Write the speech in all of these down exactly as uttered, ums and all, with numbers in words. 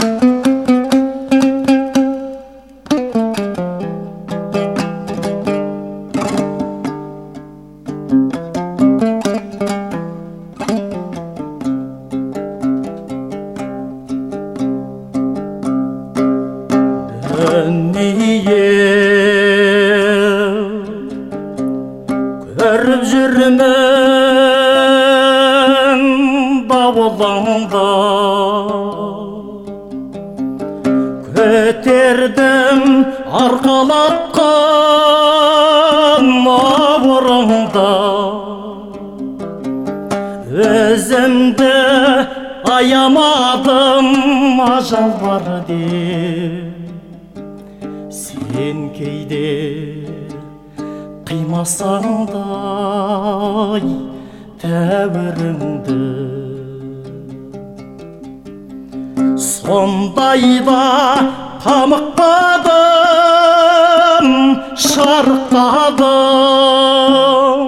Көріп жүрмін дауылыңды, көтердім арқалатқан ауырыңды, өзімді аямадым ажал бар деп. Сен кейде қимасаңдай тәуіріңді, сондайда қамықпадым, шарықтадым.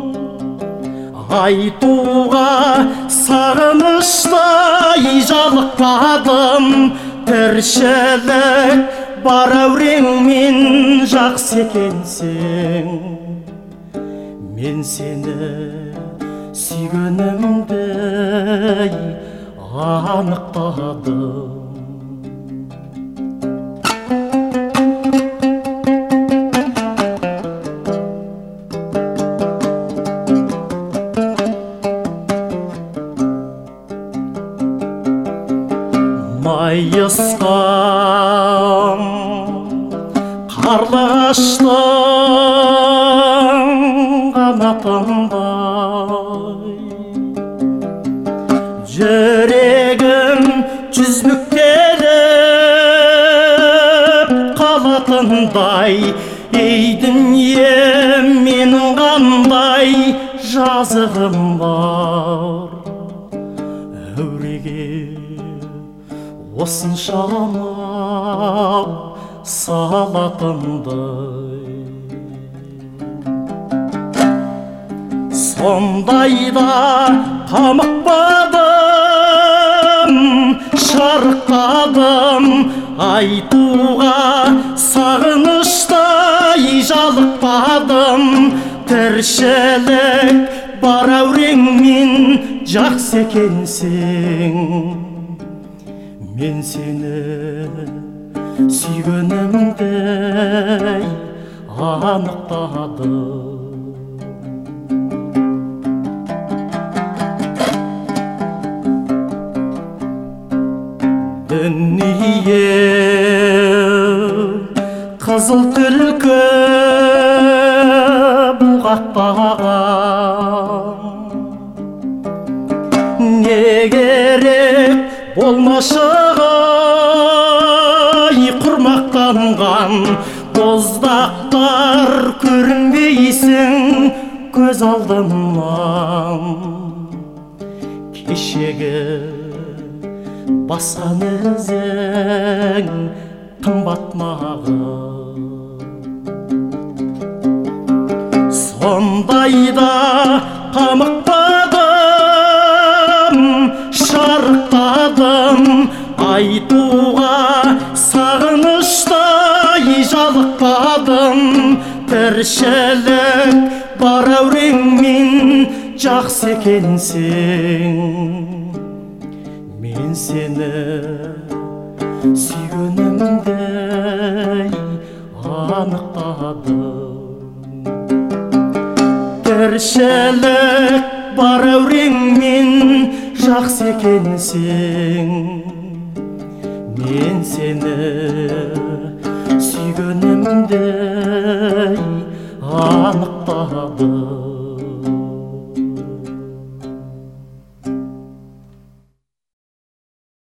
Айтуға сағыныштай жалықпадым, тіршілік бар әуреңмен жақсы екенсің. Мен сені сүйгенімді анықтадым. Майысқан қарлығаштың қанатындай, жүрегім жүз бүктеліп қалатындай. Ей дүнием, менің қандай жазығым бар, әуреге осыншама салатындай. Сондайда қамықпадым, шарықтадым. Айтуға сағыныштай жалықпадым, тіршілік бар әуреңмен жақсы екенсің. Мен сені сүйгенімді анықтадым. Дүние қызыл түлкі бұлғатпаған, не керек болмашығай құрмақтанған. Боздақтар көрінбейсің көз алдымнан, кешегі басқан ізің қымбат маған. Сондайда қамықпадым, шарықтадым. Айтуға сағыныштай жалықпадым, тіршілік бар әуреңмен жақсы екенсің. Мен сені сүйгенімді анықтадым, тіршілік бар әуреңмен жақсы екенсің. Мен сені сүйгенімді анықтадым.